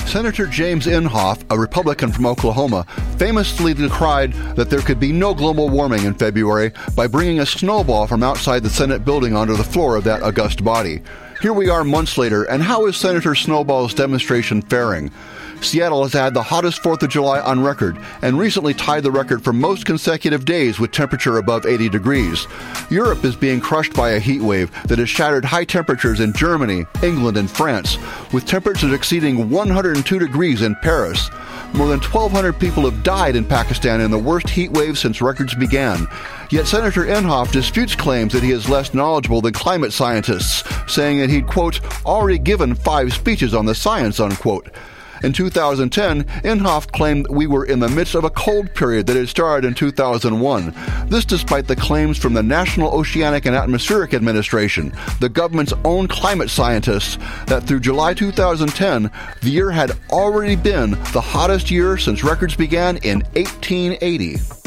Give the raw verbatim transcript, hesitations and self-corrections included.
Senator James Inhofe, a Republican from Oklahoma, famously decried that there could be no global warming in February by bringing a snowball from outside the Senate building onto the floor of that august body. Here we are months later, and how is Senator Snowball's demonstration faring? Seattle has had the hottest fourth of July on record and recently tied the record for most consecutive days with temperature above eighty degrees. Europe is being crushed by a heat wave that has shattered high temperatures in Germany, England, and France, with temperatures exceeding one hundred two degrees in Paris. More than twelve hundred people have died in Pakistan in the worst heat wave since records began. Yet Senator Inhofe disputes claims that he is less knowledgeable than climate scientists, saying that he'd, quote, already given five speeches on the science, unquote. In two thousand ten, Inhofe claimed we were in the midst of a cold period that had started in two thousand one. This despite the claims from the National Oceanic and Atmospheric Administration, the government's own climate scientists, that through July two thousand ten, the year had already been the hottest year since records began in eighteen eighty.